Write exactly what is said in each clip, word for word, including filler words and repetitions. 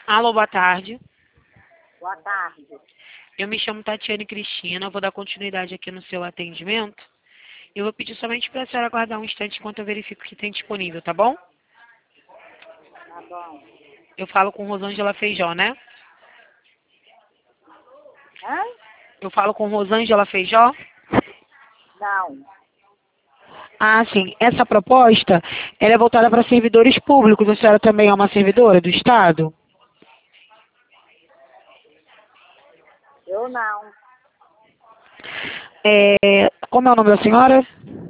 Alô, boa tarde. Boa tarde. Eu me chamo Tatiane Cristina, vou dar continuidade aqui no seu atendimento. Eu vou pedir somente para a senhora aguardar um instante enquanto eu verifico o que tem disponível, tá bom? Tá bom. Eu falo com Rosângela Feijó, né? Hã? Eu falo com Rosângela Feijó? Não. Ah, sim. Essa proposta, ela é voltada para servidores públicos. A senhora também é uma servidora do Estado? Eu não. É, como é o nome da senhora?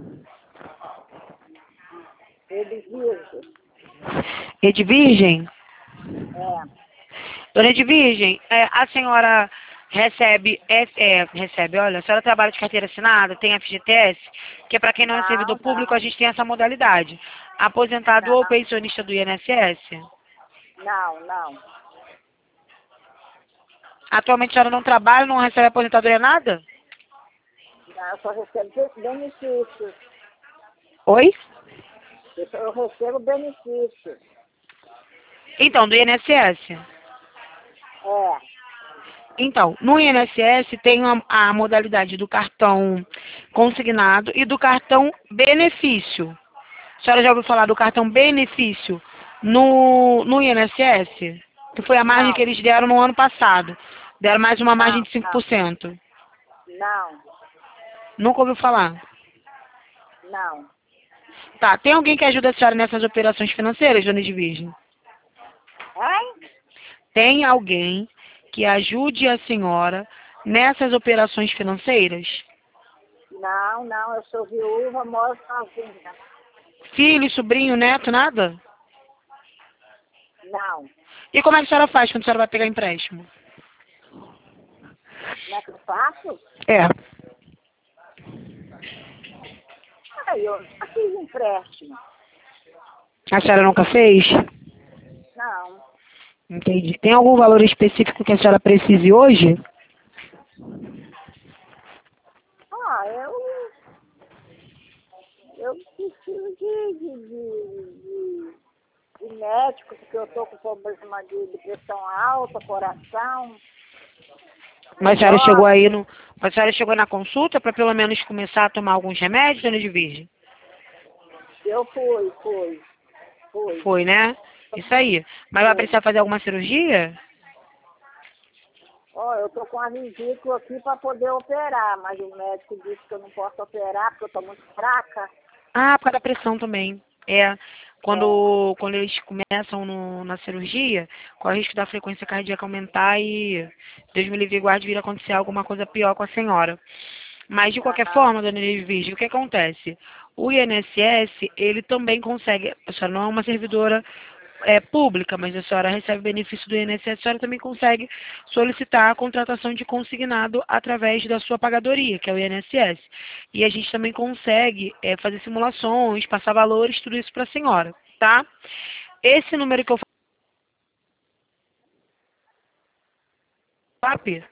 Ele virgem. Edvirgem? É. Dona Edvirgem, é, a senhora recebe, é, é, recebe, olha, a senhora trabalha de carteira assinada, tem F G T S, que é para quem não é Não, servidor público, a não. gente tem essa modalidade. Aposentado ou Não. pensionista do I N S S? Não, não. Atualmente a senhora não trabalha, não recebe aposentadoria nada? Não, eu só recebo benefícios. Oi? Eu, só- eu recebo benefício. Então, do I N S S? É. Então, no I N S S tem a, a modalidade do cartão consignado e do cartão benefício. A senhora já ouviu falar do cartão benefício no, no I N S S? Que foi a margem que Não. eles deram no ano passado. Deram mais uma margem Não, de cinco por não. cento. Não. Nunca ouviu falar? Não. Tá, tem alguém que ajuda a senhora nessas operações financeiras, dona Edvirgem? Hein? Tem alguém que ajude a senhora nessas operações financeiras? Não, não. Eu sou viúva, moro sozinha. Filho, sobrinho, neto, nada? Não. E como é que a senhora faz quando a senhora vai pegar empréstimo? Como é que eu faço? É. Aí eu já fiz empréstimo. A senhora nunca fez? Não. Entendi. Tem algum valor específico que a senhora precise hoje? Ah, eu, eu preciso de, de, de, de, de médico, porque eu estou com problema de depressão alta, coração. Mas a senhora Ó, chegou aí no. A senhora chegou na consulta para pelo menos começar a tomar alguns remédios, dona Edvirgem? eu fui, fui, fui, Foi, né? Isso aí. Mas vai fui. precisar fazer alguma cirurgia? Ó, eu estou com a vesícula aqui para poder operar, mas o médico disse que eu não posso operar porque eu estou muito fraca. Ah, por causa da pressão também. É. É, Quando, quando eles começam no, na cirurgia, corre o risco da frequência cardíaca aumentar e, Deus me livre e guarde, vir a acontecer alguma coisa pior com a senhora. Mas, de qualquer ah, forma, dona Edvige, o que acontece? O I N S S, ele também consegue, a senhora não é uma servidora é, pública, mas a senhora recebe benefício do I N S S, a senhora também consegue solicitar a contratação de consignado através da sua pagadoria, que é o I N S S. E a gente também consegue é, fazer simulações, passar valores, tudo isso para a senhora, tá? Esse número que eu falo,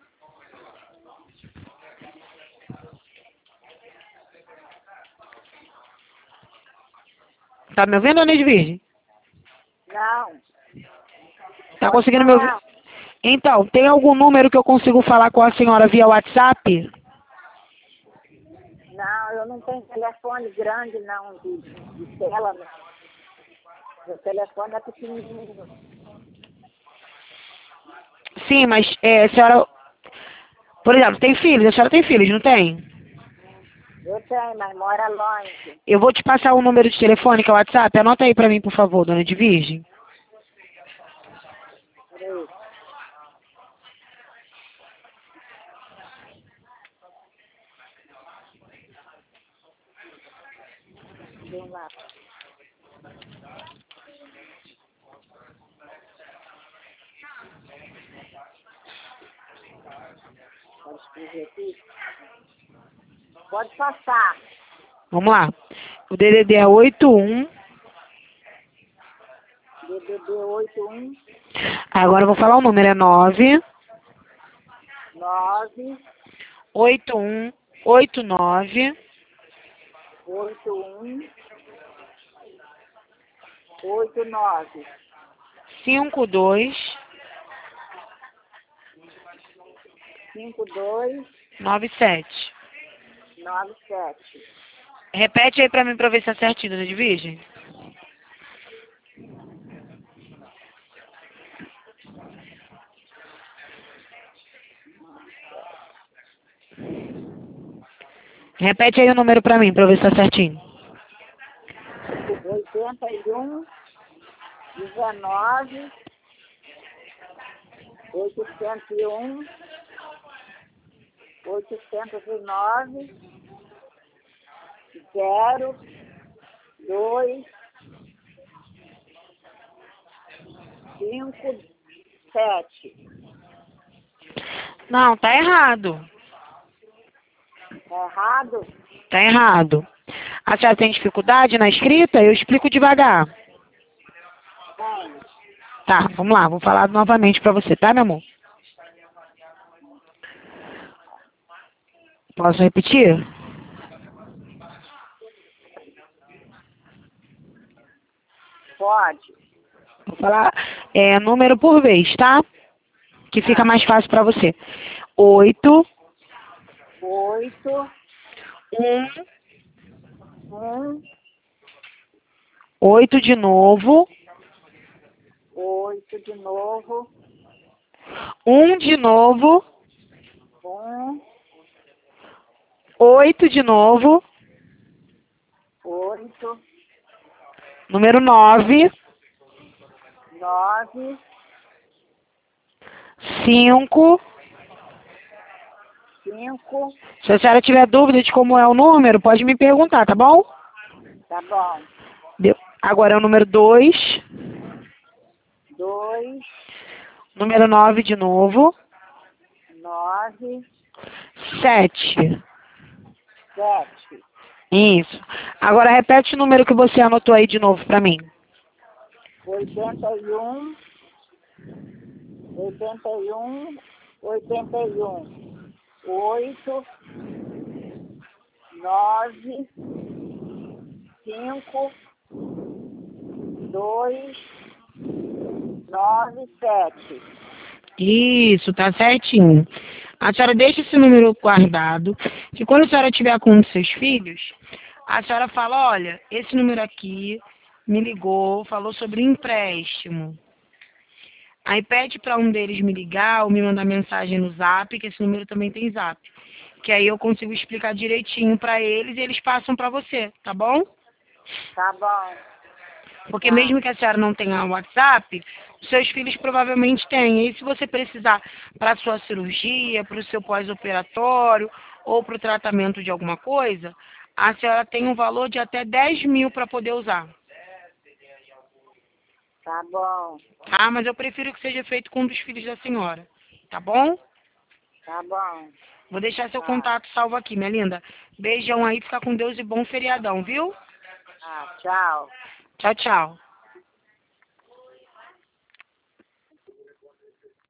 tá me ouvindo, dona Edvige? não, Tá pode conseguindo me ouvir? falar. Então, tem algum número que eu consigo falar com a senhora via WhatsApp? Não, eu não tenho telefone grande não, de, de tela não. Meu telefone é pequenininho. Sim, mas é, a senhora, por exemplo, tem filhos? A senhora tem filhos, não tem? Eu tenho, mas mora longe. Eu vou te passar o número de telefone, que é o WhatsApp. Anota aí pra mim, por favor, dona Edvirgem. Peraí. Vamos lá. Pode escrever aqui? Pode passar. Vamos lá. O D D D é oito um. D D D oito um Agora eu vou falar o número. É nove nove oito um oito nove oito um oito nove cinco dois cinco dois nove sete. nove sete. Repete aí pra mim pra ver se é certinho, dona Edvige. Repete aí o número pra mim pra ver se tá certinho. oitenta e um, dezenove, oitocentos e um, oitocentos e nove, zero, dois, cinco, sete. Não, tá errado. Tá errado? Tá errado. A senhora tem dificuldade na escrita? Eu explico devagar. Tem. Tá, vamos lá, vou falar novamente pra você, tá, meu amor? Posso repetir? Pode. Vou falar é, número por vez, tá? Que fica Tá. mais fácil pra você. Oito, Oito, um, um, oito de novo, oito de novo, um de novo, um, oito de novo, oito, número nove, nove, cinco. cinco. Se a senhora tiver dúvida de como é o número, pode me perguntar, tá bom? Tá bom. Deu. Agora é o número dois, Dois, número nove de novo, nove, sete. sete. Isso. Agora repete o número que você anotou aí de novo pra mim. Oitenta e um, oitenta e um, oitenta e um, oito, nove, cinco, dois, nove, sete. Isso, tá certinho. A senhora deixa esse número guardado, que quando a senhora tiver com um dos seus filhos, a senhora fala, olha, esse número aqui me ligou, falou sobre empréstimo. Aí pede para um deles me ligar ou me mandar mensagem no Zap, que esse número também tem Zap. Que aí eu consigo explicar direitinho para eles e eles passam para você, tá bom? Tá bom. Porque Tá. mesmo que a senhora não tenha WhatsApp, seus filhos provavelmente têm. E se você precisar para a sua cirurgia, para o seu pós-operatório ou para o tratamento de alguma coisa, a senhora tem um valor de até dez mil para poder usar. Tá bom. Tá? Mas eu prefiro que seja feito com um dos filhos da senhora. Tá bom? Tá bom. Vou deixar seu Tá. contato salvo aqui, minha linda. Beijão aí, fica com Deus e bom feriadão, viu? Ah, tchau. Tchau, tchau.